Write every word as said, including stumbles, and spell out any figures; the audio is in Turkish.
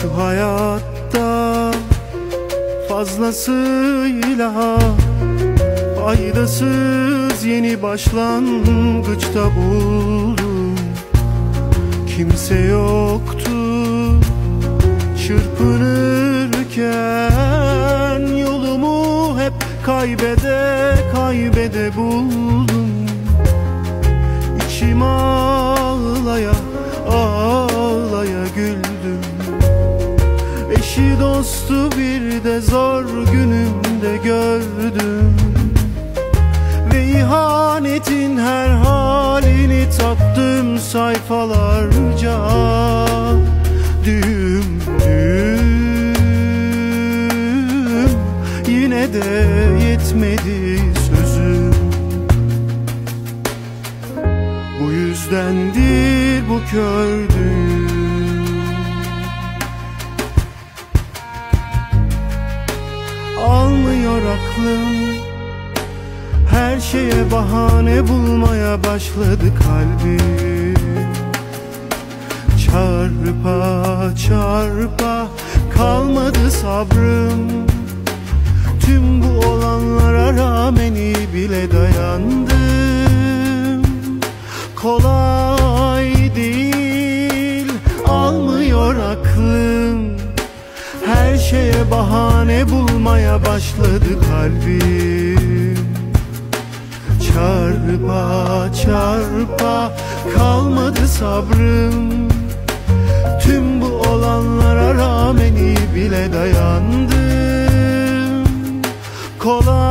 Şu hayatta fazlasıyla faydasız yeni başlangıçta buldum. Kimse yoktu çırpınırken, yolumu hep kaybede kaybede buldum. İçim ağlaya ağlaya güldüm. Eşi dostu bir de zor günümde gördüm. Ve ihanetin her halini tattım sayfalarca. Düğüm düğüm yine de yetmedi sözüm. Bu yüzdendir bu kördüğüm. Almıyor aklım, her şeye bahane bulmaya başladı kalbim. Çarpa çarpa kalmadı sabrım. Tüm bu olanlara rağmen iyi bile dayandım. Kolay değil, almıyor aklım. Her şeye bahane bulmaya başladı kalbim. Çarpa çarpa kalmadı sabrım. Tüm bu olanlara rağmen iyi bile dayandım. Kolay